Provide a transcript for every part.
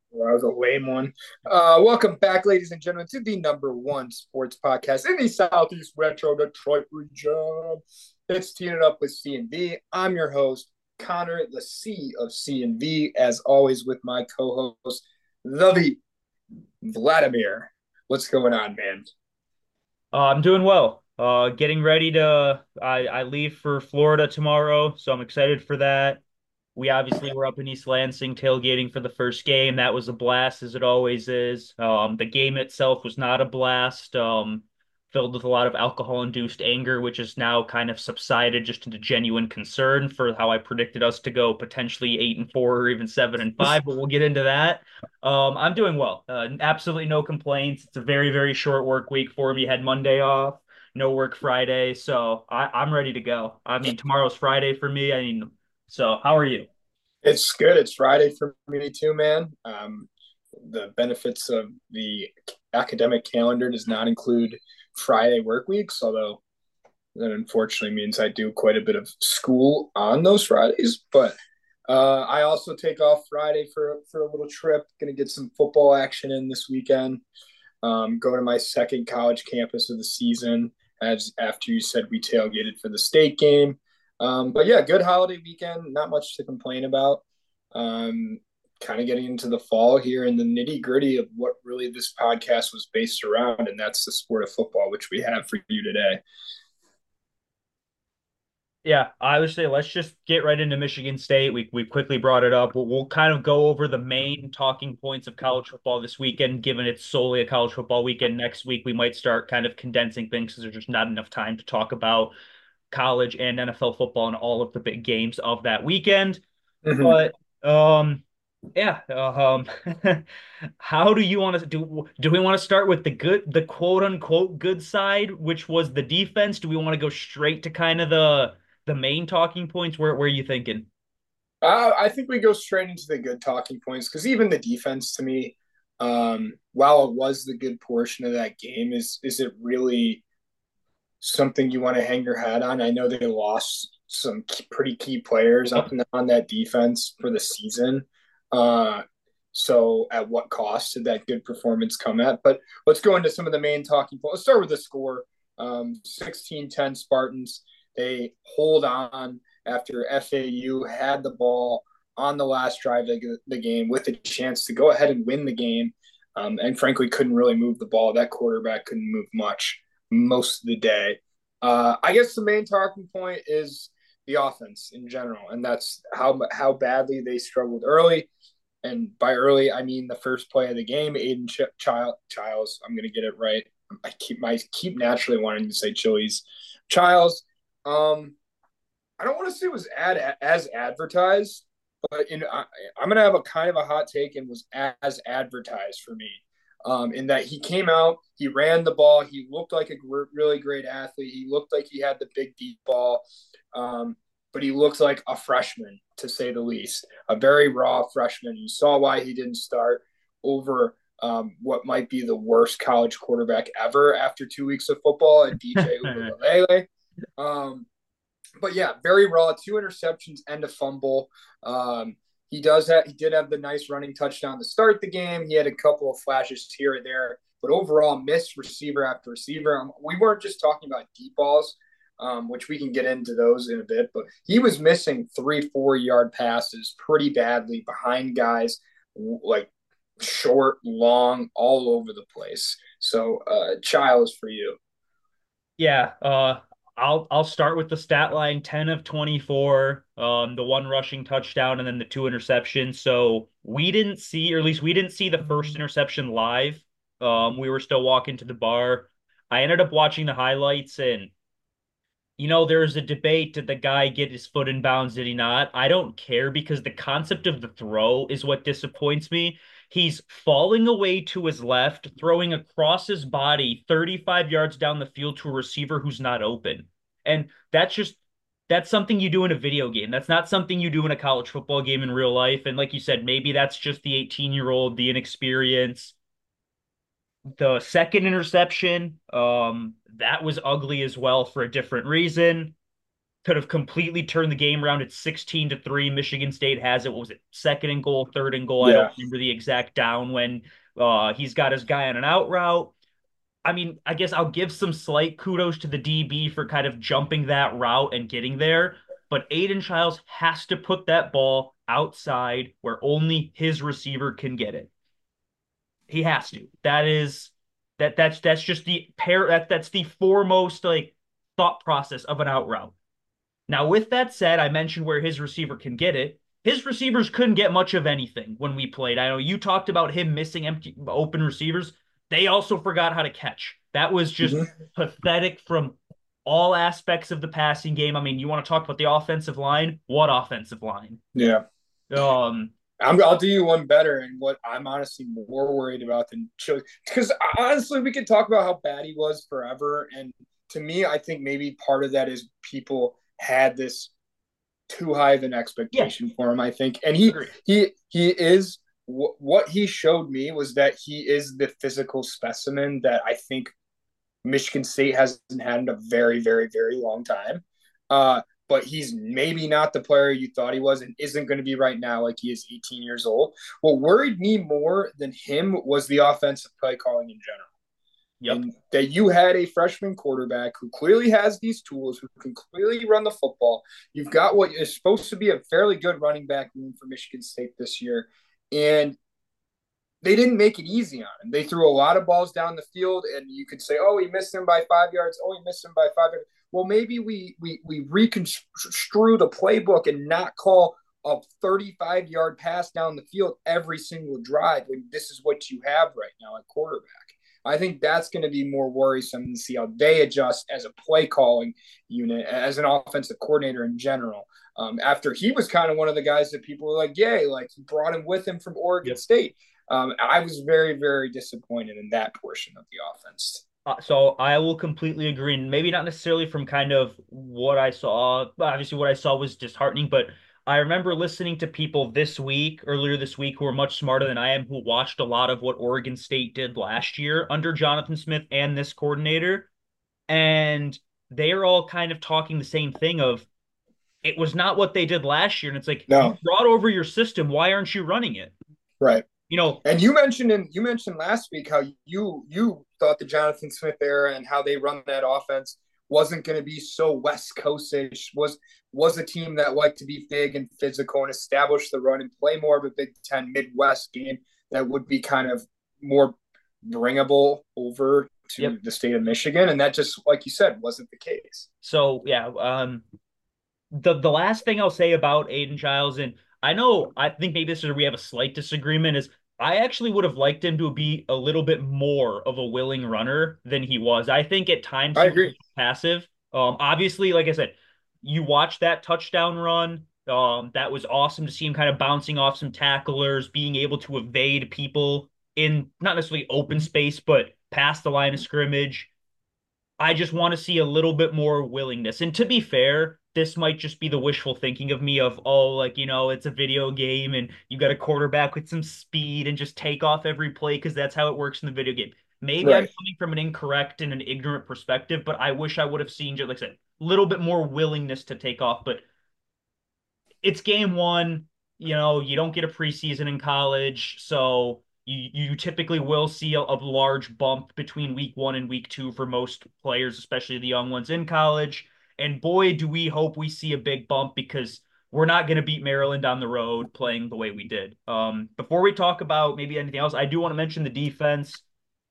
Well, that was a lame one. Welcome back, ladies and gentlemen, to the number one sports podcast in the Southeast Retro Detroit region. It's Teeing It Up with C and V. I'm your host, Connor, the C of C and V, as always, with my co-host, the V, Vladimir. What's going on, man? I'm doing well. Getting ready to I leave for Florida tomorrow, so I'm excited for that. We obviously were up in East Lansing tailgating for the first game. That was a blast, as it always is. The game itself was not a blast. Filled with a lot of alcohol-induced anger, which is now kind of subsided just into genuine concern for how I predicted us to go potentially 8-4 or even 7-5, but we'll get into that. I'm doing well. Absolutely no complaints. It's a very, very short work week for me. Had Monday off, no work Friday, so I'm ready to go. I mean, tomorrow's Friday for me. So how are you? It's good. It's Friday for me too, man. The benefits of the academic calendar does not include Friday work weeks, although that unfortunately means I do quite a bit of school on those Fridays. But I also take off Friday for a little trip. Going to get some football action in this weekend. Going to my second college campus of the season. As after you said, we tailgated for the state game. But yeah, good holiday weekend. Not much to complain about. Um, Kind of getting into the fall here and the nitty gritty of what really this podcast was based around, and that's the sport of football, which we have for you today. Yeah, I would say let's just get right into Michigan State. We quickly brought it up. We'll kind of go over the main talking points of college football this weekend, given it's solely a college football weekend. Next week, we might start kind of condensing things because there's just not enough time to talk about college and NFL football and all of the big games of that weekend. Mm-hmm. But yeah, how do you want to do? Do we want to start with the quote unquote good side, which was the defense? Do we want to go straight to kind of the main talking points? Where are you thinking? I think we go straight into the good talking points because even the defense to me, while it was the good portion of that game, is it really something you want to hang your hat on? I know they lost some pretty key players Yep. on that defense for the season. Uh, so at what cost did that good performance come at? But let's go into some of the main talking points. Let's start with the score. 16-10 Spartans. They hold on after FAU had the ball on the last drive of the game with a chance to go ahead and win the game. And frankly, couldn't really move the ball. That quarterback couldn't move much most of the day. I guess the main talking point is the offense in general, and that's how badly they struggled early. And by early, I mean the first play of the game. Childs, I'm going to get it right. I keep naturally wanting to say Chili's. Childs. Um, I don't want to say it was as advertised, but I'm going to have a kind of a hot take and was as advertised for me. In that he came out, he ran the ball, he looked like a really great athlete. He looked like he had the big deep ball, um, but he looked like a freshman to say the least, a very raw freshman. You saw why he didn't start over what might be the worst college quarterback ever after 2 weeks of football, and DJ Uiagalelei. Um, but yeah, very raw. Two interceptions and a fumble. He did have the nice running touchdown to start the game. He had a couple of flashes here and there, but overall missed receiver after receiver. We weren't just talking about deep balls, which we can get into those in a bit, but he was missing 3-4 yard passes pretty badly behind guys like short, long, all over the place. So, Childs for you. Yeah, I'll start with the stat line 10 of 24, the one rushing touchdown and then the two interceptions. So we didn't see, or at least we didn't see the first interception live. We were still walking to the bar. I ended up watching the highlights and there was a debate. Did the guy get his foot in bounds? Did he not? I don't care because the concept of the throw is what disappoints me. He's falling away to his left, throwing across his body 35 yards down the field to a receiver who's not open. And that's something you do in a video game. That's not something you do in a college football game in real life. And like you said, maybe that's just the 18-year-old, the inexperience. The second interception, that was ugly as well for a different reason. could have completely turned the game around. It's 16-3. Michigan State has it. What was it? Second and goal, third and goal. I don't Yeah. remember the exact down when he's got his guy on an out route. I mean, I guess I'll give some slight kudos to the DB for kind of jumping that route and getting there. But Aiden Childs has to put that ball outside where only his receiver can get it. He has to. That's just the that's the foremost like thought process of an out route. Now, with that said, I mentioned where his receiver can get it. His receivers couldn't get much of anything when we played. I know you talked about him missing empty open receivers. They also forgot how to catch. That was just Hmm. pathetic from all aspects of the passing game. I mean, you want to talk about the offensive line? What offensive line? Yeah. Um, I'll do you one better, and what I'm honestly more worried about than Chili, because honestly, we could talk about how bad he was forever, and to me, I think maybe part of that is people had this too high of an yeah, expectation for him. I think, and he agree. he is what he showed me was that he is the physical specimen that I think Michigan State hasn't had in a very, very, very long time. But he's maybe not the player you thought he was and isn't going to be right now, like he is 18 years old. What worried me more than him was the offensive play calling in general. Yep. And that you had a freshman quarterback who clearly has these tools, who can clearly run the football. You've got what is supposed to be a fairly good running back room for Michigan State this year. And they didn't make it easy on him. They threw a lot of balls down the field, and you could say, "Oh, he missed him by 5 yards. Oh, he missed him by 5 yards." Well, maybe we reconstrue the playbook and not call a 35-yard pass down the field every single drive when this is what you have right now at quarterback. I think that's going to be more worrisome to see how they adjust as a play calling unit, as an offensive coordinator in general. After he was kind of one of the guys that people were like, "Yay!" Like he brought him with him from Oregon Yep. State. I was very, very disappointed in that portion of the offense. So I will completely agree, and maybe not necessarily from kind of what I saw. Obviously, what I saw was disheartening, but I remember listening to people earlier this week, who were much smarter than I am, who watched a lot of what Oregon State did last year under Jonathan Smith and this coordinator, and they are all kind of talking the same thing of it was not what they did last year, and it's like you No, brought over your system, why aren't you running it? right. You know, And you mentioned last week how you thought the Jonathan Smith era and how they run that offense wasn't going to be so West Coastish. Was a team that liked to be big and physical and establish the run and play more of a Big Ten Midwest game that would be kind of more bringable over to yep. the state of Michigan. And that just, like you said, wasn't the case. So yeah, the last thing I'll say about Aiden Childs, and I think maybe this is where we have a slight disagreement, is I actually would have liked him to be a little bit more of a willing runner than he was. I think at times I he was agree. passive. Obviously, like I said, you watch that touchdown run. That was awesome to see him kind of bouncing off some tacklers, being able to evade people in not necessarily open space, but past the line of scrimmage. I just want to see a little bit more willingness. And to be fair, this might just be the wishful thinking of me of, oh, like, it's a video game and you got a quarterback with some speed and just take off every play because that's how it works in the video game. Maybe I'm Right. coming from an incorrect and an ignorant perspective, but I wish I would have seen, just like I said, a little bit more willingness to take off. But it's game one. You don't get a preseason in college, so you typically will see a large bump between week one and week two for most players, especially the young ones in college. And boy, do we hope we see a big bump because we're not going to beat Maryland on the road playing the way we did. Before we talk about maybe anything else, I do want to mention the defense.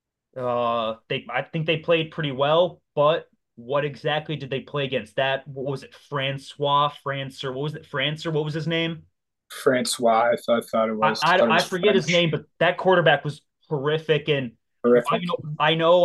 I think they played pretty well, but what exactly did they play against? That what was it, Francois, France, or what was it, France, or what was his name? Francois, I thought it I was forget his French. name, but that quarterback was horrific. And Horrific. I know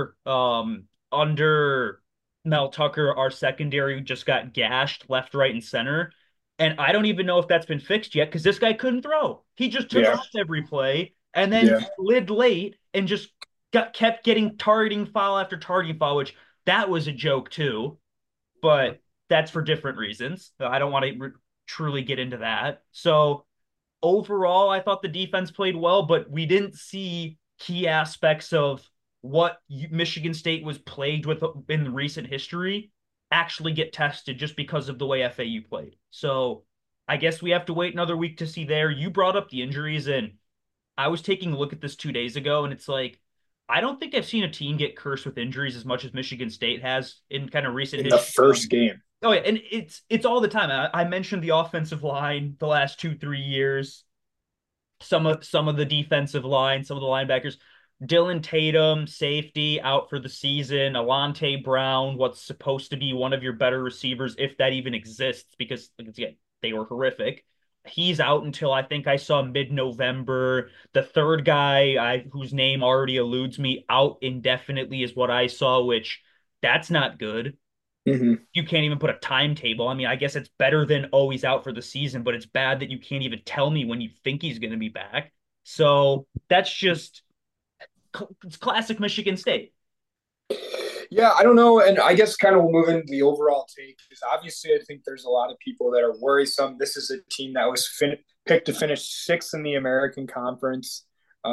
under Mel Tucker, our secondary just got gashed left, right, and center. And I don't even know if that's been fixed yet because this guy couldn't throw. He just took Yeah. off every play and then Yeah. slid late and just kept getting targeting foul after targeting foul, which that was a joke too. But that's for different reasons. I don't want to truly get into that. So overall, I thought the defense played well, but we didn't see key aspects of what Michigan State was plagued with in recent history. actually get tested just because of the way FAU played. So I guess we have to wait another week to see there. You brought up the injuries, and I was taking a look at this 2 days ago, and it's like, I don't think I've seen a team get cursed with injuries as much as Michigan State has in kind of recent in the history. first game. Oh yeah, and it's all the time. I mentioned the offensive line the last 2, 3 years, some of the defensive line, some of the linebackers. Dylan Tatum, safety, out for the season. Alante Brown, what's supposed to be one of your better receivers, if that even exists, because again, they were horrific. He's out until I think I saw mid-November. The third guy, whose name already eludes me, out indefinitely is what I saw, which that's not good. Mm-hmm. You can't even put a timetable. I mean, I guess it's better than he's out for the season, but it's bad that you can't even tell me when you think he's going to be back. So that's just it's classic Michigan State. Yeah, I don't know. And I guess kind of moving the overall take is obviously I think there's a lot of people that are worrisome. This is a team that was picked to finish sixth in the American Conference.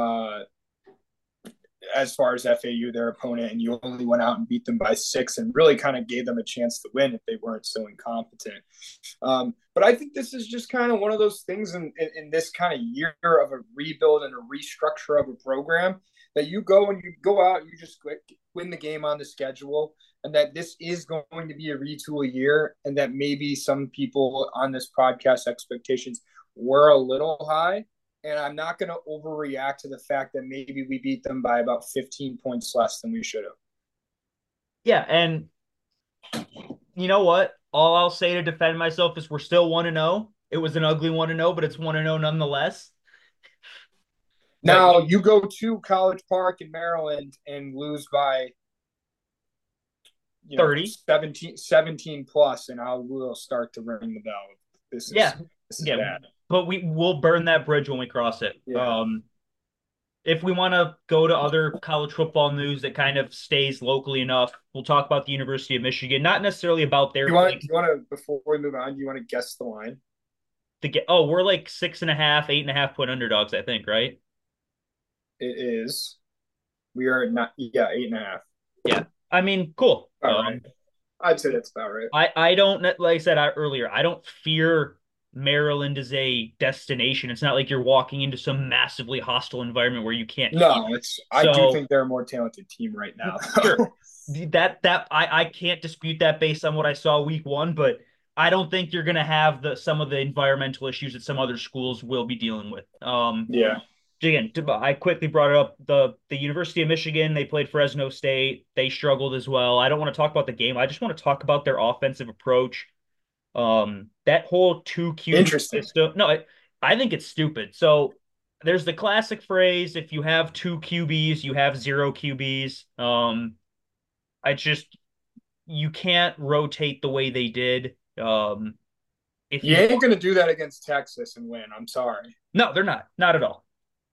As far as FAU, their opponent, and you only went out and beat them by 6 and really kind of gave them a chance to win if they weren't so incompetent. But I think this is just kind of one of those things in this kind of year of a rebuild and a restructure of a program that you go and you go out, you just win the game on the schedule, and that this is going to be a retool year, and that maybe some people on this podcast expectations were a little high, and I'm not going to overreact to the fact that maybe we beat them by about 15 points less than we should have. Yeah, and you know what? All I'll say to defend myself is we're still 1-0. It was an ugly 1-0, but it's 1-0 nonetheless. But Now, you go to College Park in Maryland and lose by 30. 17 plus, and I will start to ring the bell. This Yeah. is Yeah. bad. But we'll burn that bridge when we cross it. Yeah. If we want to go to other college football news that kind of stays locally enough, we'll talk about the University of Michigan. Not necessarily about their You want to before we move on, do you want to guess the line? we're like 6.5, 8.5 point underdogs, I think, right? It is. We are not. Yeah, 8.5. Yeah. I mean, cool. All right. I'd say that's about right. I don't, like I said earlier, I don't fear Maryland as a destination. It's not like you're walking into some massively hostile environment where you can't. No, it's. I do think they're a more talented team right now. Sure. I can't dispute that based on what I saw week one, but I don't think you're gonna have some of the environmental issues that some other schools will be dealing with. Yeah. Again, I quickly brought it up. The University of Michigan, they played Fresno State. They struggled as well. I don't want to talk about the game. I just want to talk about their offensive approach. That whole two QB system. No, I think it's stupid. So there's the classic phrase: if you have two QBs, you have zero QBs. I just you can't rotate the way they did. If you ain't gonna do that against Texas and win. I'm sorry. No, they're not at all.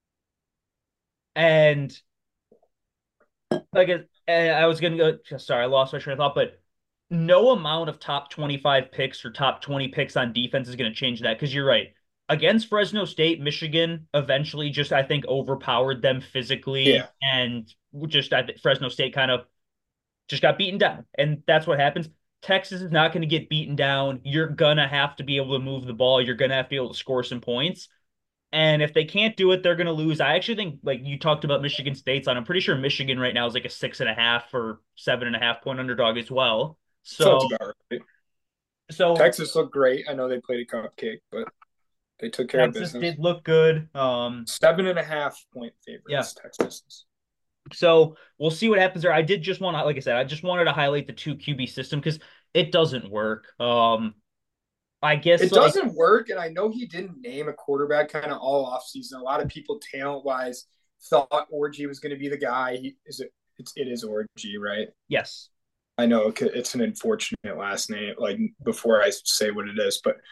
And like I was gonna go. Sorry, I lost my train of thought. But no amount of top 25 picks or top 20 picks on defense is going to change that because you're right. Against Fresno State, Michigan eventually just I think overpowered them physically, and just I think Fresno State kind of just got beaten down, and that's what happens. Texas is not going to get beaten down. You're gonna have to be able to move the ball. You're gonna have to be able to score some points. And if they can't do it, they're going to lose. I actually think, like you talked about Michigan State's on, I'm pretty sure Michigan right now is like a 6.5 or 7.5 point underdog as well. So, sounds about right. So Texas looked great. I know they played a cupcake, but they took care of business. Texas did look good. 7.5 point favorites. Yeah. Texas. So we'll see what happens there. I did just want to, like I said, I just wanted to highlight the two QB system because it doesn't work. I guess it doesn't work, and I know he didn't name a quarterback kind of all offseason. A lot of people, talent-wise, thought Orji was going to be the guy. It is Orji, right? Yes. I know it's an unfortunate last name. Like before I say what it is, but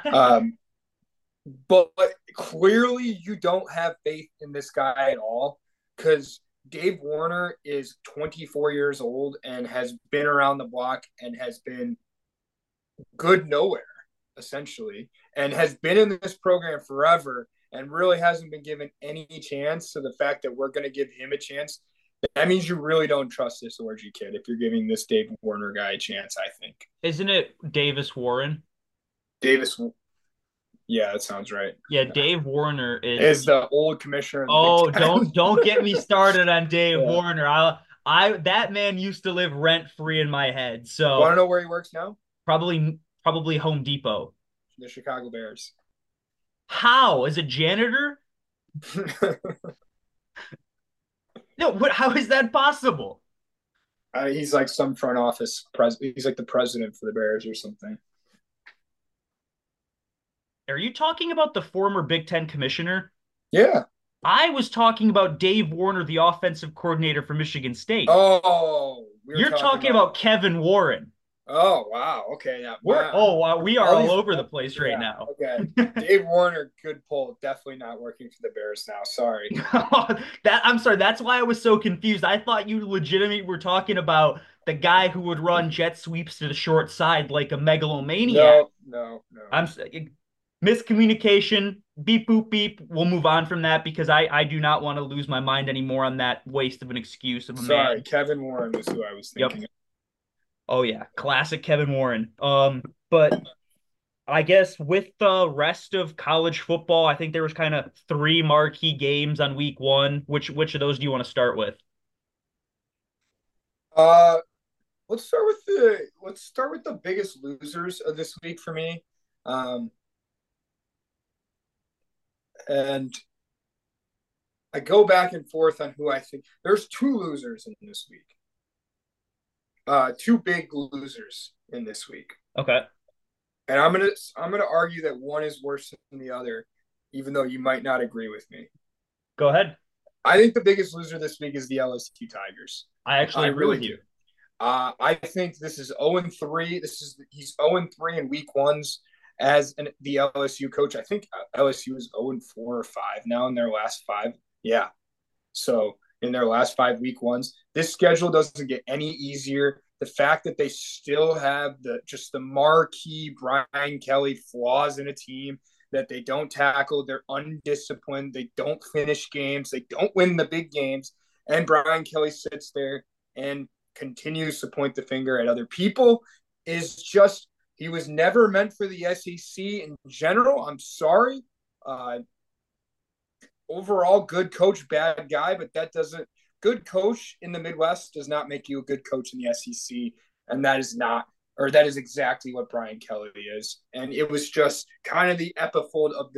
but clearly you don't have faith in this guy at all because Dave Warner is 24 years old and has been around the block and has been good nowhere. Essentially, and has been in this program forever and really hasn't been given any chance. So the fact that we're going to give him a chance That means you really don't trust this Orgy kid if you're giving this Dave Warner guy a chance, I think. Isn't it Davis Warren? Davis, yeah, that sounds right. Yeah, Dave Warner is. Is the old commissioner of the Big Oh, Ten. don't get me started on Dave Yeah. Warner. I that man used to live rent free in my head. Want So to know where he works now? probably Home Depot. The Chicago Bears. How? As a janitor? No, how is that possible? He's like some front office president. He's like the president for the Bears or something. Are you talking about the former Big Ten commissioner? Yeah. I was talking about Dave Warner, the offensive coordinator for Michigan State. Oh, we were You're talking talking about. about Kevin Warren. Oh, wow. Okay. Yeah. We're Wow. oh wow, we are All all these. over the place right Yeah. now. Okay. Dave Warner, good pull. Definitely not working for the Bears now. Sorry. That I'm sorry, that's why I was so confused. I thought you legitimately were talking about the guy who would run jet sweeps to the short side like a megalomaniac. No, no, no. I'm miscommunication. Beep boop beep. We'll move on from that because I do not want to lose my mind anymore on that waste of an excuse of a man. Sorry. Kevin Warren was who I was Yep. thinking of. Oh yeah, classic Kevin Warren. But I guess with the rest of college football, I think there was kind of three marquee games on week one. Which of those do you want to start with? Uh, let's start with the biggest losers of this week for me. Um, and I go back and forth on who I think. There's two losers in this week. Two big losers in this week, Okay, and I'm gonna argue that one is worse than the other, even though you might not agree with me. go ahead. I think the biggest loser this week is the LSU Tigers. I actually I agree really with do. you. I think this is 0-3. He's 0-3 in week ones as the LSU coach. I think LSU is 0-4 or 5 now in their last five. Yeah. So in their last 5 week ones, this schedule doesn't get any easier. The fact that they still have the marquee Brian Kelly flaws in a team, that they don't tackle, they're undisciplined, they don't finish games, they don't win the big games, and Brian Kelly sits there and continues to point the finger at other people is just he was never meant for the SEC in general. I'm sorry. Uh, Overall, good coach, bad guy, but that doesn't good coach in the Midwest does not make you a good coach in the SEC, and that is not or that is exactly what Brian Kelly is. And it was just kind of the epifold of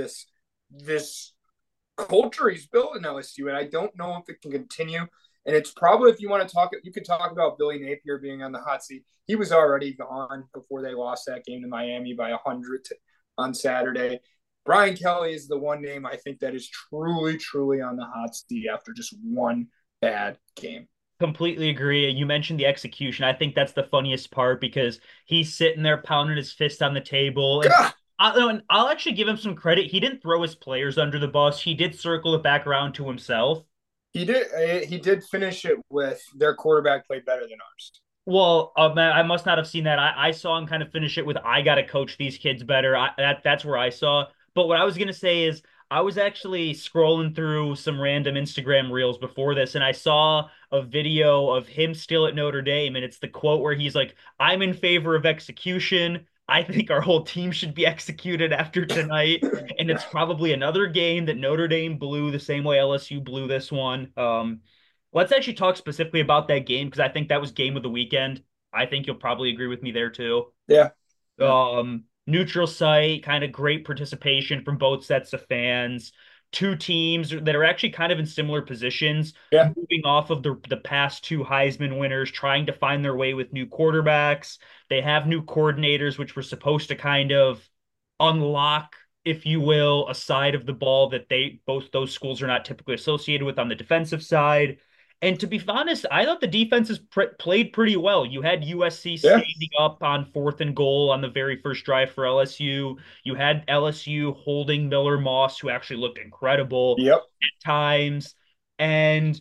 this culture he's built in LSU, and I don't know if it can continue. And it's probably if you want to talk, you could talk about Billy Napier being on the hot seat. He was already gone before they lost that game to Miami by 100 on Saturday. Brian Kelly is the one name I think that is truly, truly on the hot seat after just one bad game. Completely agree. You mentioned the execution. I think that's the funniest part because he's sitting there pounding his fist on the table. And God, I'll actually give him some credit. He didn't throw his players under the bus. He did circle it back around to himself. he did finish it with their quarterback played better than ours. Well, man, I must not have seen that. I saw him kind of finish it with "I got to coach these kids better." That's where I saw. But what I was gonna say is, I was actually scrolling through some random Instagram reels before this, and I saw a video of him still at Notre Dame, and it's the quote where he's like, "I'm in favor of execution. I think our whole team should be executed after tonight." And it's probably another game that Notre Dame blew the same way LSU blew this one. Let's actually talk specifically about that game because I think that was game of the weekend. I think you'll probably agree with me there too. Yeah, yeah, Neutral site, kind of great participation from both sets of fans. Two teams that are actually kind of in similar positions, yeah, moving off of the past two Heisman winners, trying to find their way with new quarterbacks. They have new coordinators, which were supposed to kind of unlock, if you will, a side of the ball that they both those schools are not typically associated with on the defensive side. And to be honest, I thought the defenses played pretty well. You had USC yeah. standing up on 4th and goal on the very first drive for LSU. You had LSU holding Miller Moss, who actually looked incredible Yep. at times. And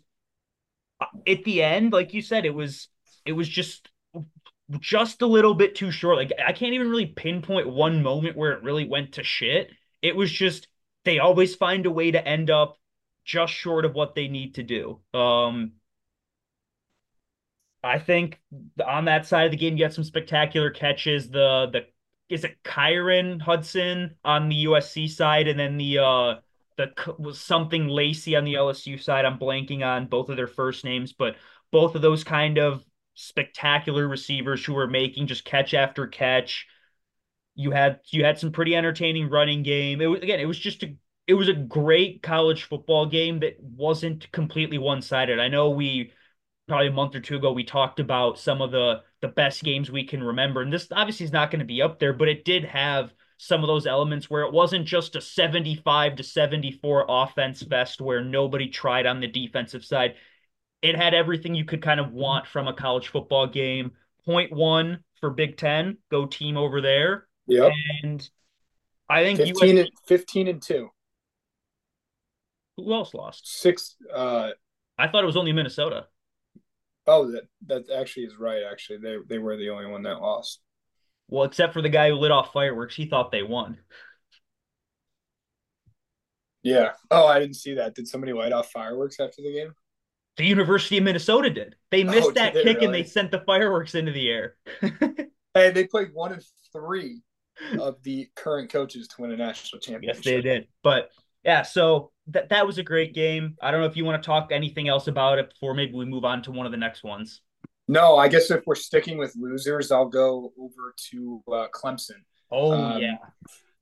at the end, like you said, it was just a little bit too short. Like I can't even really pinpoint one moment where it really went to shit. It was just they always find a way to end up just short of what they need to do. I think on that side of the game, you got some spectacular catches. The is it Kyron Hudson on the USC side, and then the was something Lacey on the LSU side. I'm blanking on both of their first names, but both of those kind of spectacular receivers who were making just catch after catch. You had some pretty entertaining running game. It was again, it was a great college football game that wasn't completely one-sided. I know we probably a month or two ago we talked about some of the best games we can remember, and this obviously is not going to be up there, but it did have some of those elements where it wasn't just a 75-74 offense fest where nobody tried on the defensive side. It had everything you could kind of want from a college football game. Point one for Big Ten, go team over there. Yep. And I think 15 USC, and 15 and 2. who else lost? Six I thought it was only Minnesota. oh, that actually is right. Actually, they were the only one that lost. Well, except for the guy who lit off fireworks, he thought they won. Yeah. Oh, I didn't see that. Did somebody light off fireworks after the game? The University of Minnesota did. They Oh, missed did that they kick and they really? sent the fireworks into the air. Hey, they played one of three of the current coaches to win a national Yes, they championship. did. But yeah, so that was a great game. I don't know if you want to talk anything else about it before maybe we move on to one of the next ones. No, I guess if we're sticking with losers, I'll go over to Clemson. Oh Um, yeah.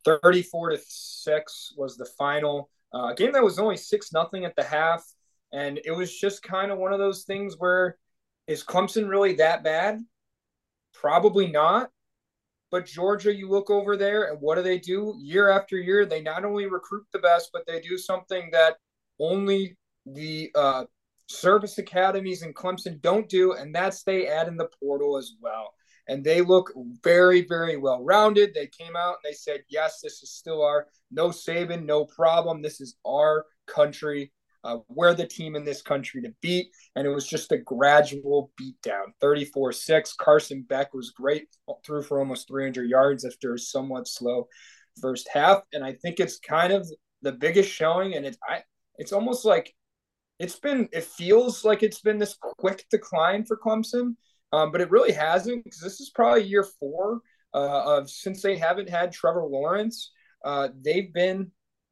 34-6 was the final game that was only 6-0 at the half. And it was just kind of one of those things where is Clemson really that bad? Probably not. But Georgia, you look over there and what do? Year after year, they not only recruit the best, but they do something that only the service academies in Clemson don't do, and that's they add in the portal as well. And they look very, very well rounded. They came out and they said, yes, this is still our no Saban, no problem. This is our country. We're the team in this country to beat. And it was just a gradual beatdown. 34-6. Carson Beck was great, threw for almost 300 yards after a somewhat slow first half. And I think it's kind of the biggest showing. And it's almost like it feels like it's been this quick decline for Clemson, but it really hasn't because this is probably year four of since they haven't had Trevor Lawrence. They've been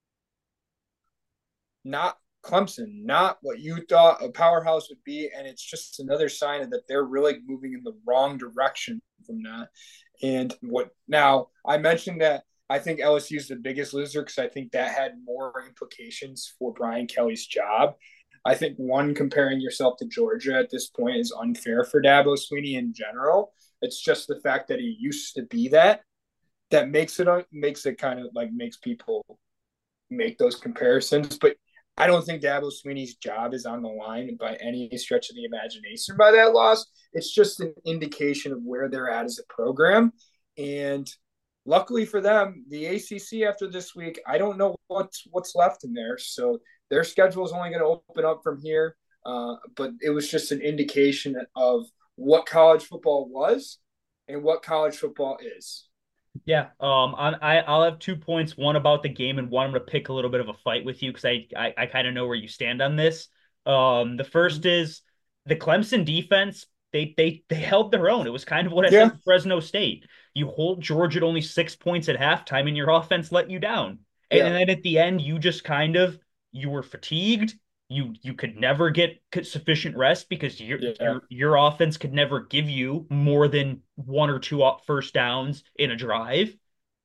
not Clemson, not what you thought a powerhouse would be, and it's just another sign of that they're really moving in the wrong direction from that. And what now? I mentioned that I think LSU is the biggest loser because I think that had more implications for Brian Kelly's job. I think one comparing yourself to Georgia at this point is unfair for Dabo Sweeney in general. It's just the fact that he used to be that makes it kind of like makes people make those comparisons. But I don't think Dabo Sweeney's job is on the line by any stretch of the imagination by that loss. It's just an indication of where they're at as a program. And luckily for them, the ACC after this week, I don't know what's left in there. So their schedule is only going to open up from here. But it was just an indication of what college football was and what college football is. Yeah, I'll have 2 points, one about the game and one I'm gonna pick a little bit of a fight with you because I kind of know where you stand on this. The first is the Clemson defense. They held their own. It was kind of what I said Yeah, with Fresno State. You hold Georgia at only 6 points at halftime, and your offense let you down. And yeah, then at the end, you just kind of you were fatigued. You could never get sufficient rest because yeah. your offense could never give you more than one or two first downs in a drive.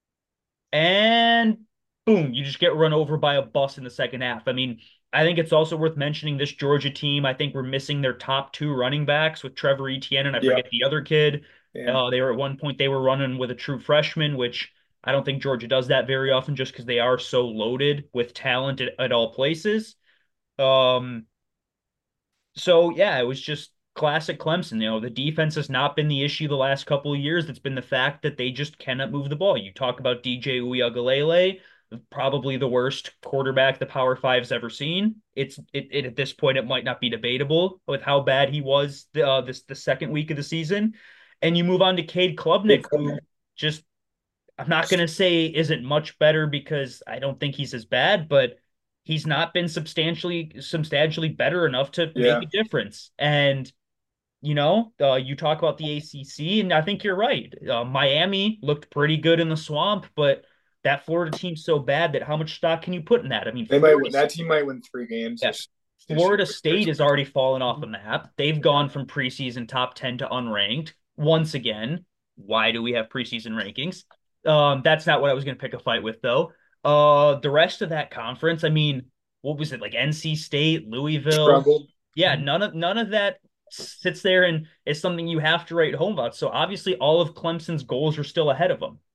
And boom, you just get run over by a bus in the second half. I mean, I think it's also worth mentioning this Georgia team. I think we're missing their top two running backs with Trevor Etienne and I Yeah, forget the other kid. yeah. They were at one point they were running with a true freshman, which I don't think Georgia does that very often just because they are so loaded with talent at all places. Um, so yeah, it was just classic Clemson. The defense has not been the issue the last couple of years. It's been the fact that they just cannot move the ball. You talk about DJ Uiagalelei, probably the worst quarterback the Power Five's ever seen. It at this point it might not be debatable with how bad he was the second week of the season. And you move on to Cade Klubnik, who just I'm not going to say isn't much better because I don't think he's as bad, but he's not been substantially better enough to make Yeah. a difference. And You talk about the ACC, and I think you're right. Miami looked pretty good in the swamp, but that Florida team's so bad that how much stock can you put in that? I mean, They might win. That team might win 3 games yeah, this year. Florida State has already fallen off the map. They've gone from preseason top 10 to unranked. Once again, why do we have preseason rankings? That's not what I was going to pick a fight with, though. The rest of that conference, I mean, what was it like? NC State, Louisville? Struggled. Yeah, none of that sits there and is something you have to write home about. So obviously, all of Clemson's goals are still ahead of them.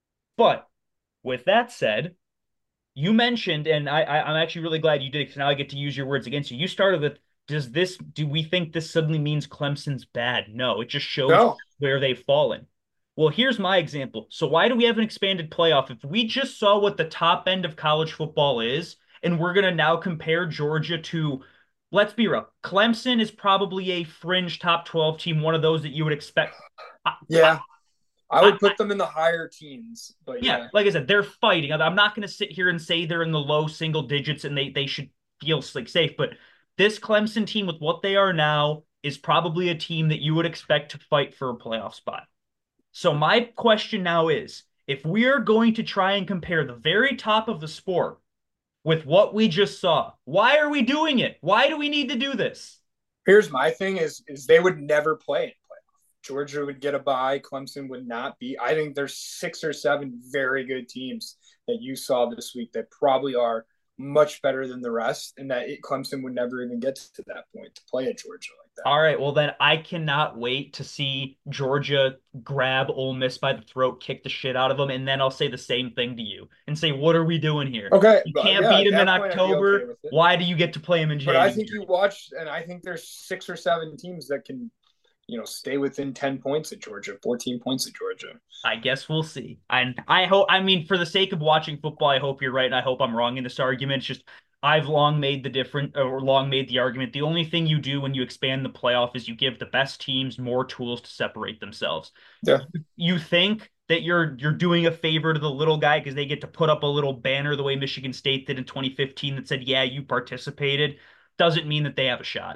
But with that said, you mentioned, and I'm actually really glad you did because now I get to use your words against you. You started with, do we think this suddenly means Clemson's bad? No, it just shows No. where they've fallen. Well, here's my example. So why do we have an expanded playoff? If we just saw what the top end of college football is, and we're going to now compare Georgia to, let's be real, Clemson is probably a fringe top 12 team, one of those that you would expect. I, Yeah. I I, would put them in the higher teens, but Yeah, yeah. like I said, they're fighting. I'm not going to sit here and say they're in the low single digits and they should feel like safe, but this Clemson team with what they are now is probably a team that you would expect to fight for a playoff spot. So my question now is, if we are going to try and compare the very top of the sport with what we just saw, why are we doing it? Why do we need to do this? Here's my thing is they would never play it. Georgia would get a bye. Clemson would not be. I think there's 6 or 7 very good teams that you saw this week that probably are much better than the rest, and that Clemson would never even get to that point to play at Georgia like that. All right, well then I cannot wait to see Georgia grab Ole Miss by the throat, kick the shit out of them, and then I'll say the same thing to you and say, "What are we doing here? Okay, You but can't yeah, beat at them in that point I'd be okay October. with it. Why do you get to play them in But I January?" think you watched, and I think there's 6 or 7 teams that can, stay within 10 points at Georgia, 14 points at Georgia. I guess we'll see. And I hope, I mean, for the sake of watching football, I hope you're right, and I hope I'm wrong in this argument. It's just I've long made the different or long made the argument. The only thing you do when you expand the playoff is you give the best teams more tools to separate themselves. Yeah. You think that you're doing a favor to the little guy because they get to put up a little banner the way Michigan State did in 2015 that said, "Yeah, you participated." Doesn't mean that they have a shot.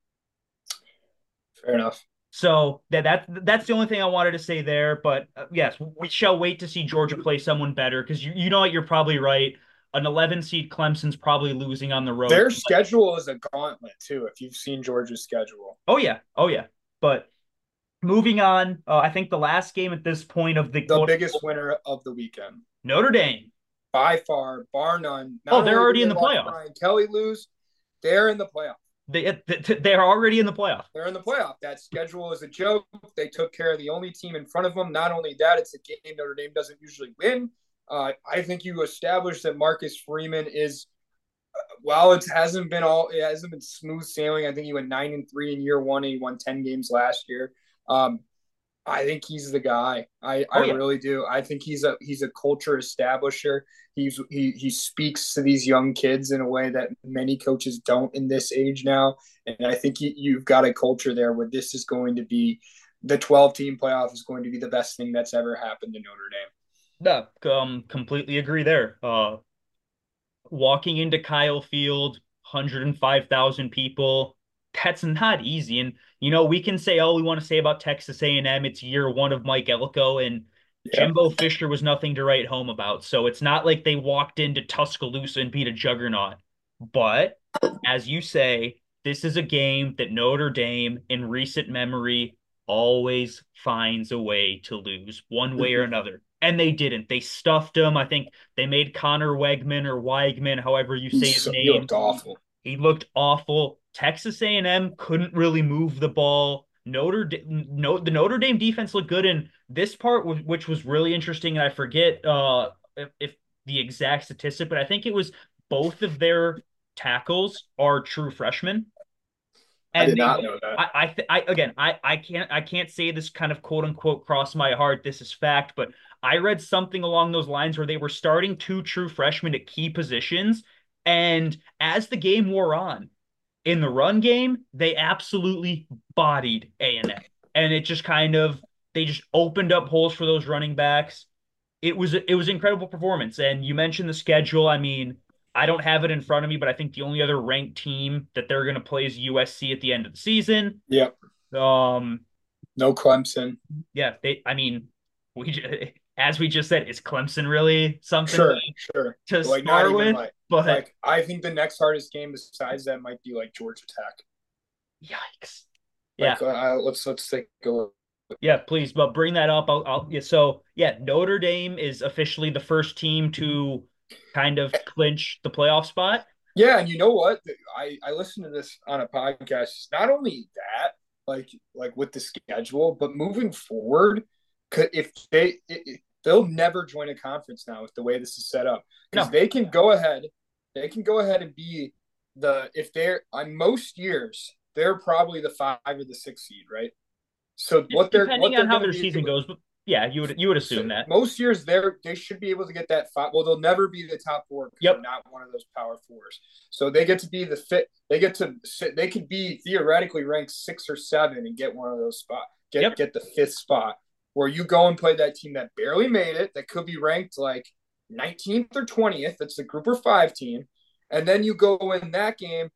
Fair enough. So that's the only thing I wanted to say there. But yes, we shall wait to see Georgia play someone better because you know what, you're probably right. An 11 seed Clemson's probably losing on the road. Their schedule is a gauntlet too. If you've seen Georgia's schedule, Oh yeah, oh yeah. But moving on, I think the last game at this point of the the quote biggest winner of the weekend Notre Dame. by far, bar none. Oh, Not they're only did already in they the watch playoff. Brian Kelly lose, they're in the playoff. They're already in the playoff. They're in the playoff. That schedule is a joke. They took care of the only team in front of them. Not only that, it's a game Notre Dame doesn't usually win. I think you established that Marcus Freeman is, while it hasn't been smooth sailing. I think he went 9-3 in year one. And he won 10 games last year. I think he's the guy. I Oh yeah. really do. I think he's a culture establisher. He speaks to these young kids in a way that many coaches don't in this age now. And I think you've got a culture there where this is going to be the 12 team playoff is going to be the best thing that's ever happened to Notre Dame. No, completely agree there. Walking into Kyle Field, 105,000 people, that's not easy. And we can say all we want to say about Texas A&M. It's year one of Mike Elko, and Yeah. Jimbo Fisher was nothing to write home about. So it's not like they walked into Tuscaloosa and beat a juggernaut. But as you say, this is a game that Notre Dame, in recent memory, always finds a way to lose one way or another. And they didn't. They stuffed him. I think they made Connor Wegman or Weigman, however you say his He name. looked awful. He looked awful. Texas A&M couldn't really move the ball. The Notre Dame defense looked good in this part, which was really interesting. And I forget if the exact statistic, but I think it was both of their tackles are true freshmen. I And did not know that. I can't say this kind of quote unquote cross my heart. This is fact, but I read something along those lines where they were starting two true freshmen at key positions, and as the game wore on, in the run game, they absolutely bodied A&M, and it just kind of they just opened up holes for those running backs. It was incredible performance, and you mentioned the schedule. I mean, I don't have it in front of me, but I think the only other ranked team that they're going to play is USC at the end of the season. Yep. Um, No Clemson. yeah, I mean, as we just said, is Clemson really something Sure, sure. to But like not spar even with? But like I think the next hardest game besides that might be like Georgia Tech. yikes. Yeah. Like let's take a look. Yeah, please, but bring that up. Yeah, so yeah, Notre Dame is officially the first team to kind of clinch the playoff spot. Yeah, and you know what? I listened to this on a podcast. Not only that, like with the schedule, but moving forward, if they'll never join a conference now with the way this is set up because No, they can go ahead and be if they're on most years they're probably the 5 or the 6 seed, right? So what depending on they're how going to their be season able goes, but yeah, you would so assume that. most years they should be able to get that five. Well, they'll never be the top four because they're Yep, not one of those power fours. So they get to be the fit. They get to sit. They could be theoretically ranked 6 or 7 and get one of those spot. yep, Get the fifth spot where you go and play that team that barely made it. That could be ranked like 19th or 20th. That's the Group of Five team, and then you go in that game.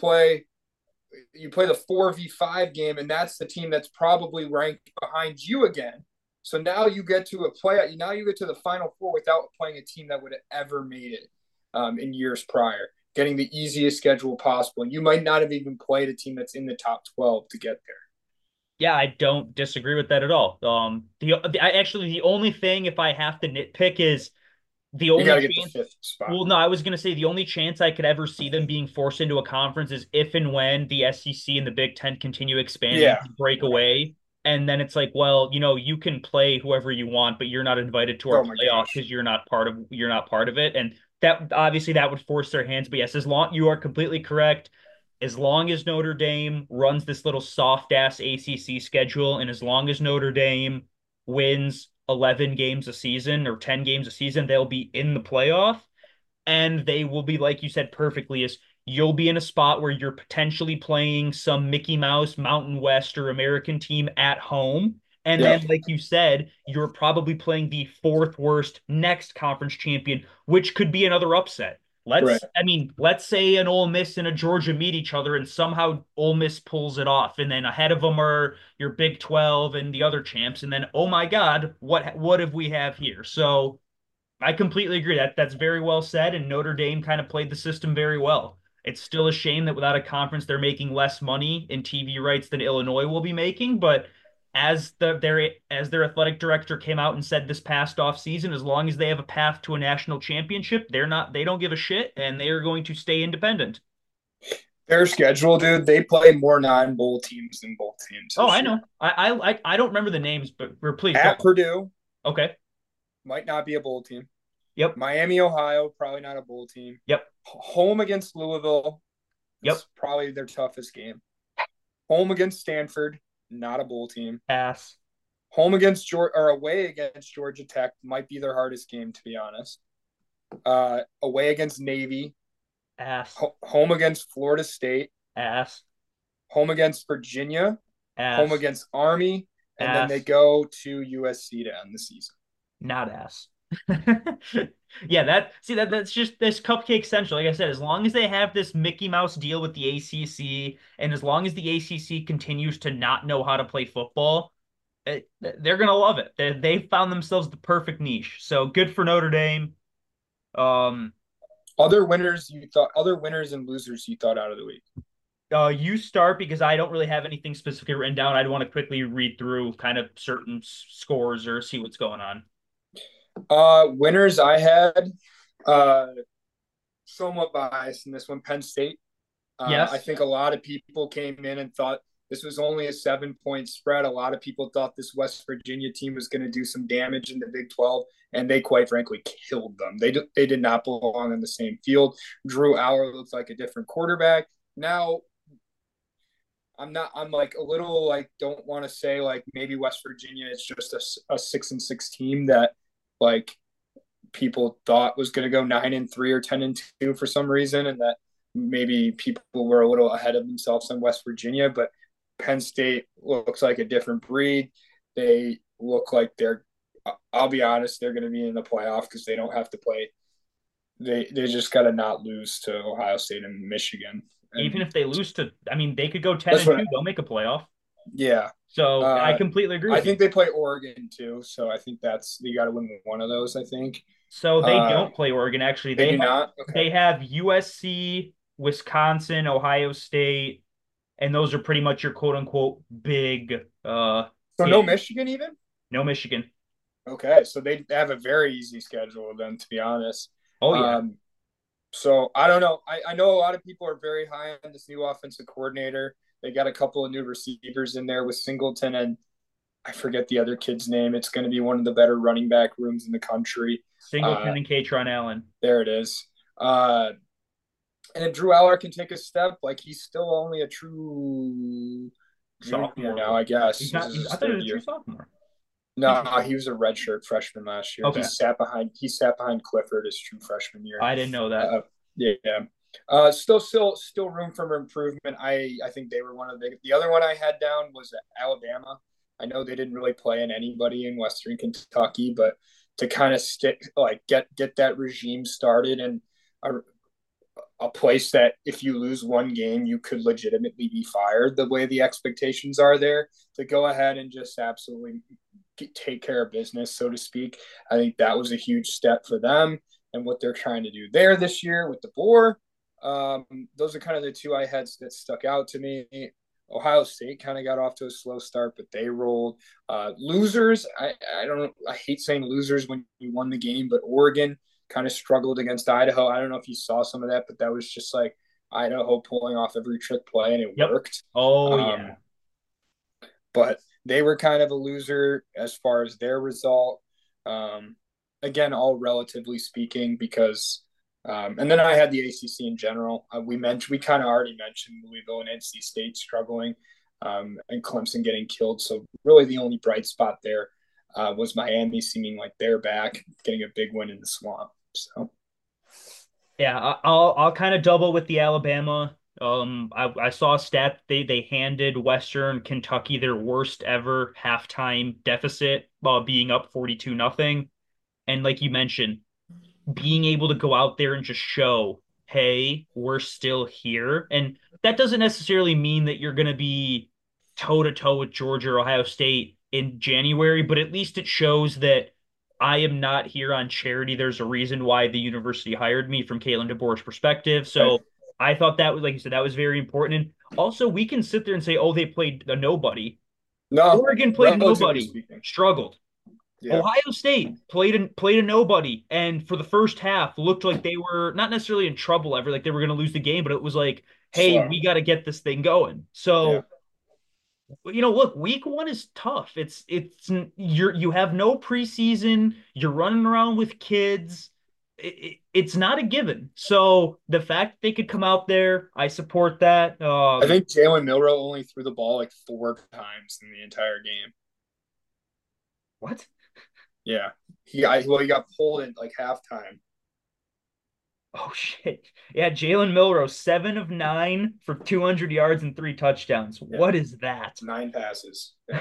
You play the 4v5 game, and that's the team that's probably ranked behind you again. So now you get to a play. Now you get to the Final Four without playing a team that would have ever made it in years prior, getting the easiest schedule possible. And you might not have even played a team that's in the top 12 to get there. yeah, I don't disagree with that at all. The only thing if I have to nitpick is the You got only to get the chance. fifth spot. Well, no, I was gonna say the only chance I could ever see them being forced into a conference is if and when the SEC and the Big Ten continue expanding Yeah, to break right. away. And then it's like, well, you can play whoever you want, but you're not invited to our Oh my playoff gosh. because you're not part of it. And that obviously that would force their hands. But yes, as long you are completely correct. As long as Notre Dame runs this little soft ass ACC schedule, and as long as Notre Dame wins 11 games a season or 10 games a season, they'll be in the playoff and they will be, like you said perfectly, is you'll be in a spot where you're potentially playing some Mickey Mouse, Mountain West, or American team at home. And then, Yep. like you said, you're probably playing the fourth worst next conference champion, which could be another upset. Right. Let's say an Ole Miss and a Georgia meet each other and somehow Ole Miss pulls it off. And then ahead of them are your Big 12 and the other champs. And then, oh my God, what have we have here? So I completely agree. That's very well said, and Notre Dame kind of played the system very well. It's still a shame that without a conference, they're making less money in TV rights than Illinois will be making. But as their athletic director came out and said this past off season, as long as they have a path to a national championship, they don't give a shit, and they are going to stay independent. Their schedule, dude, they play more non-bowl teams than bowl teams Oh, this I year. know. I don't remember the names, but please go At on. Purdue, Okay. might not be a bowl team. Yep. Miami, Ohio, probably not a bowl team. Yep. Home against Louisville, Yep. that's probably their toughest game. Home against Stanford, not a bowl team. Pass. Home against Georgia or away against Georgia Tech might be their hardest game, to be honest. Away against Navy, Ass. home against Florida State, Ass. home against Virginia, home Ass. against Army, and then they Ass. go to USC to end the season. Not ass. Yeah, that's just this cupcake central. Like I said, as long as they have this Mickey Mouse deal with the ACC, and as long as the ACC continues to not know how to play football, they're gonna love it. They found themselves the perfect niche. So good for Notre Dame. Um, Other winners and losers you thought out of the week. you start because I don't really have anything specifically written down. I'd want to quickly read through kind of certain scores or see what's going on. Winners I had uh somewhat biased in this one. Penn State. I Yes, think a lot of people came in and thought this was only a 7 point spread. A lot of people thought this West Virginia team was going to do some damage in the Big 12, and they quite frankly killed them. They did not belong on the same field. Drew Auer looks like a different quarterback. Now, I'm not. I'm like a little like don't want to say like maybe West Virginia is just a 6-6 team that like people thought was going to go 9-3 or 10-2 for some reason, and that maybe people were a little ahead of themselves on West Virginia. But Penn State looks like a different breed. They look like they're. I'll be honest, they're going to be in the playoff because they don't have to play. They just got to not lose to Ohio State and Michigan, even and if they lose to, I mean, they could go 10 that's and what 2. They'll make a playoff. Yeah. So I Uh, completely agree I with you. think they play Oregon too, so I think that's you got to win one of those. I think So they uh, don't play Oregon. Actually, they do not. Okay. they have USC, Wisconsin, Ohio State, and those are pretty much your quote unquote big So no games. Michigan even. No Michigan. Okay, so they have a very easy schedule then, to be honest. Oh yeah. Um, so I don't know. I know a lot of people are very high on this new offensive coordinator. They got a couple of new receivers in there with Singleton and I forget the other kid's name. It's going to be one of the better running back rooms in the country. Singleton and Katron Allen. There it is. Uh, and if Drew Aller can take a step, like he's still only a true junior Sophomore. now, I guess. He's This not. is his I thought he third was a true year. sophomore. He's No, he was a redshirt freshman last year. okay. He sat behind Clifford his true freshman year. I didn't know that. Yeah. Still room for improvement. I think they were one of the other one I had down was Alabama. I know they didn't really play in anybody in Western Kentucky, but to kind of stick like get that regime started and a, a place that if you lose one game you could legitimately be fired the way the expectations are there to go ahead and just absolutely take care of business, so to speak. I think that was a huge step for them and what they're trying to do there this year with the Boar. Those are kind of the two I had that stuck out to me. Ohio State kind of got off to a slow start, but they rolled. Losers, I don't. I hate saying losers when you won the game, but Oregon kind of struggled against Idaho. I don't know if you saw some of that, but that was just like Idaho pulling off every trick play, and it Yep. worked. Oh Um, yeah. but they were kind of a loser as far as their result. Um, again, all relatively speaking, because and then I had the ACC in general. We kind of already mentioned Louisville and NC State struggling, and Clemson getting killed. So really, the only bright spot there was Miami seeming like they're back, getting a big win in the Swamp. So Yeah, I'll kind of double with the Alabama. I saw a stat they handed Western Kentucky their worst ever halftime deficit while being up 42 nothing. And like you mentioned, being able to go out there and just show, hey, we're still here. And that doesn't necessarily mean that you're going to be toe to toe with Georgia or Ohio State in January, but at least it shows that I am not here on charity. There's a reason why the university hired me from Caitlin DeBoer's perspective. okay. So I thought that was, like you said, that was very important. And also, we can sit there and say, oh, they played a nobody. No, Oregon played relatively nobody, speaking, struggled. yeah, Ohio State played a nobody, and for the first half looked like they were not necessarily in trouble ever, like they were going to lose the game, but it was like, hey, slow, we got to get this thing going. yeah. So, look, week one is tough. You have no preseason. You're running around with kids. It's not a given. So the fact they could come out there, I support that. I think Jalen Milrow only threw the ball like 4 times in the entire game. What? Yeah, he got pulled at like halftime. Oh shit. Yeah, Jalen Milrow, 7 of 9 for 200 yards and 3 touchdowns. Yeah, What is that? 9 passes. Yeah,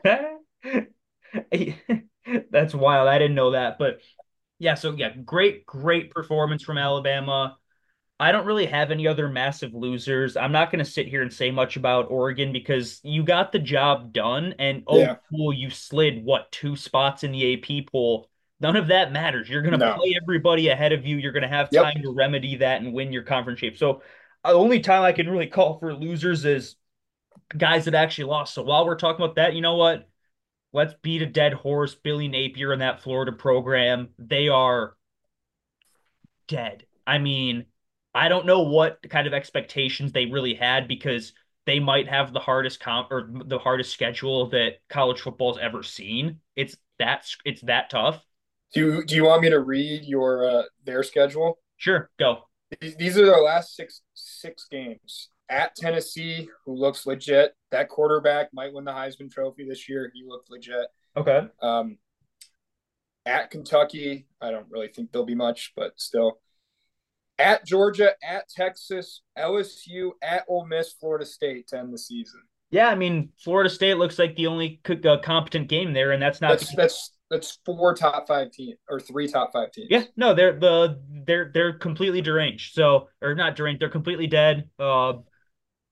That's wild. I didn't know that. But yeah, so yeah, great performance from Alabama. I don't really have any other massive losers. I'm not going to sit here and say much about Oregon because you got the job done. And oh, yeah. cool, you slid what, 2 spots in the AP poll. None of that matters. You're going to No. play everybody ahead of you. You're going to have Yep. time to remedy that and win your conference shape. So the only time I can really call for losers is guys that actually lost. So while we're talking about that, you know what? Let's beat a dead horse. Billy Napier and that Florida program. They are dead. I mean, I don't know what kind of expectations they really had because they might have the hardest comp or the hardest schedule that college football's ever seen. It's that tough. Do you want me to read your their schedule? Sure, go. These are their last six games. At Tennessee, who looks legit. That quarterback might win the Heisman Trophy this year. He looked legit. Okay. Um, at Kentucky, I don't really think there'll be much, but still. At Georgia, at Texas, LSU, at Ole Miss, Florida State to end the season. Yeah, I mean, Florida State looks like the only competent game there, and that's not That's because that's that's 4 top 5 teams or 3 top 5 yeah, teams. no, they're completely deranged. So or not deranged, they're completely dead.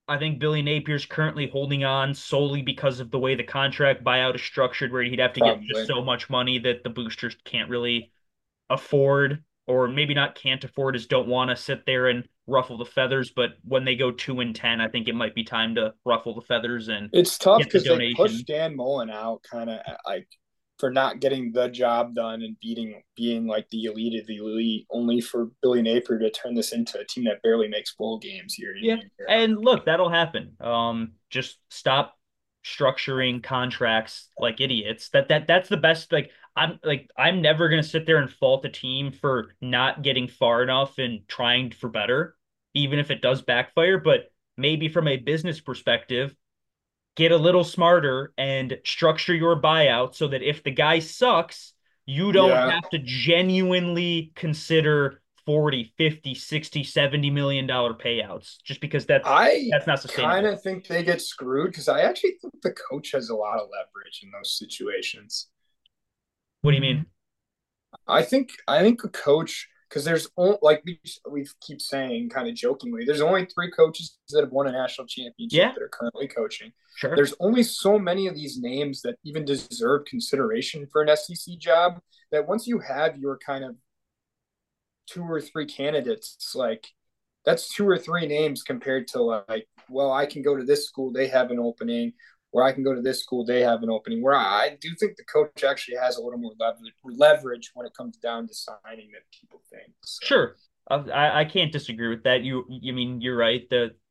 I think Billy Napier's currently holding on solely because of the way the contract buyout is structured, where he'd have to get just Probably. so much money that the boosters can't really afford, or maybe not can't afford, is don't want to sit there and ruffle the feathers. But when they go 2-10, I think it might be time to ruffle the feathers and It's tough get the because they pushed donation. Dan Mullen out kind of like for not getting the job done and being like the elite of the elite, only for Billy Napier to turn this into a team that barely makes bowl games year in Yeah. and year out. And look, that'll happen. Just stop structuring contracts like idiots. That's the best. I'm never gonna sit there and fault a team for not getting far enough and trying for better, even if it does backfire. But maybe from a business perspective, get a little smarter and structure your buyout so that if the guy sucks, you don't Yeah, have to genuinely consider 40, 50, 60, 70 million dollar payouts just because I that's not kind sustainable. of think they get screwed because I actually think the coach has a lot of leverage in those situations. What do you mean? I think a coach because there's only, like we keep saying kind of jokingly, there's only three coaches that have won a national championship Yeah, that are currently coaching. sure. There's only so many of these names that even deserve consideration for an SEC job. That once you have your kind of two or three candidates, like that's two or three names compared to like, well, I can go to this school, they have an opening, where I can go to this school, they have an opening. Where I do think the coach actually has a little more leverage when it comes down to signing than people think. So Sure. I can't disagree with that. You mean you're right.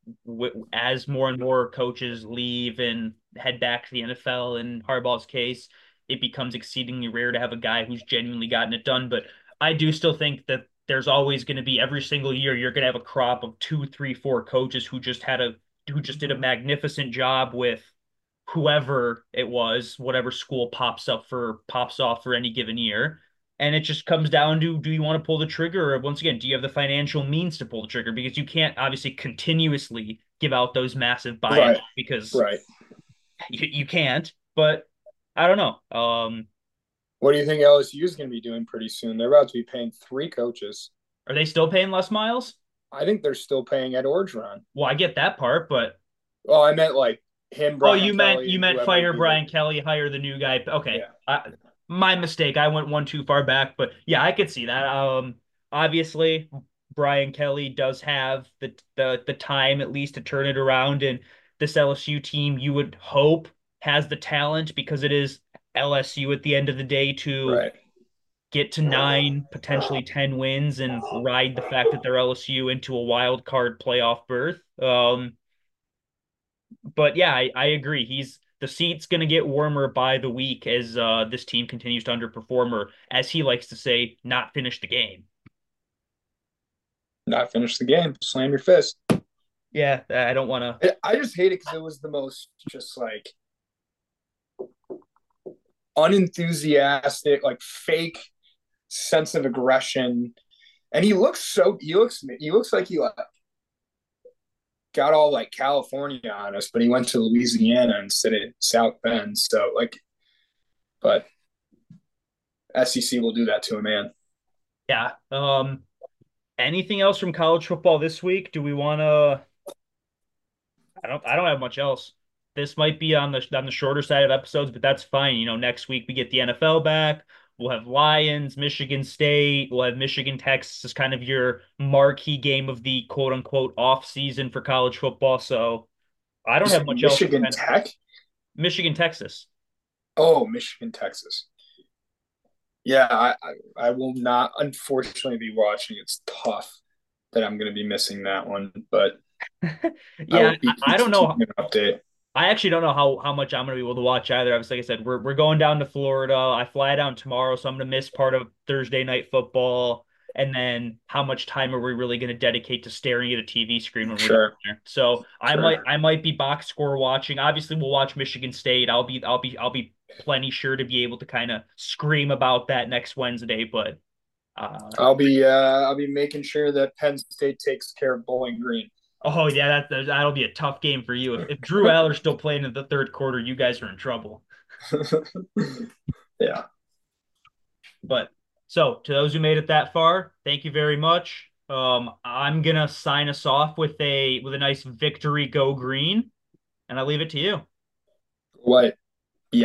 As more and more coaches leave and head back to the NFL, in Harbaugh's case, it becomes exceedingly rare to have a guy who's genuinely gotten it done. But I do still think that there's always going to be every single year you're going to have a crop of two, three, four coaches who just did a magnificent job with whoever it was, whatever school pops off for any given year. And it just comes down to, do you want to pull the trigger? Or once again, do you have the financial means to pull the trigger? Because you can't obviously continuously give out those massive buyouts right, because right. you can't. But I don't know. What do you think LSU is going to be doing pretty soon? They're about to be paying three coaches. Are they still paying Les Miles? I think they're still paying Ed Orgeron. Well, I get that part, but Well, I meant like him, oh, Brian you Kelly, and meant whoever would fire be the Brian Kelly, hire the new guy. Okay, yeah. my mistake. I went one too far back, but yeah, I could see that. Obviously, Brian Kelly does have the time at least to turn it around, and this LSU team, you would hope, has the talent because it is LSU at the end of the day to Right. get to 9, potentially 10 wins and ride the fact that they're LSU into a wild card playoff berth. But yeah, I agree. The seat's going to get warmer by the week as this team continues to underperform, or as he likes to say, not finish the game. Not finish the game. Slam your fist. Yeah, I don't want to. I just hate it because it was the most just like unenthusiastic, like fake sense of aggression. And he looks like he like got all like California on us, but he went to Louisiana instead of South Bend. So like, but SEC will do that to a man. Yeah. Anything else from college football this week? Do we want to? I don't have much else. This might be on the shorter side of episodes, but that's fine. Next week we get the NFL back. We'll have Lions, Michigan State. We'll have Michigan, Texas as kind of your marquee game of the quote unquote off season for college football. So I You don't have said much else to Michigan kind of Tech? Michigan, Texas. Oh, Michigan, Texas. Yeah, I will not unfortunately be watching. It's tough that I'm going to be missing that one, but I Yeah, will be I don't know. keeping an update. I actually don't know how much I'm going to be able to watch either. Obviously, like I said, we're going down to Florida. I fly down tomorrow, so I'm going to miss part of Thursday night football. And then how much time are we really going to dedicate to staring at a TV screen when we're down Sure, there? So I might sure. I might be box score watching. Obviously, we'll watch Michigan State. I'll be plenty sure to be able to kind of scream about that next Wednesday. But uh, I'll be making sure that Penn State takes care of Bowling Green. oh yeah, that'll be a tough game for you. If Drew Aller's still playing in the third quarter, you guys are in trouble. Yeah. But so to those who made it that far, thank you very much. I'm gonna sign us off with a nice victory, go green, and I leave it to you. What?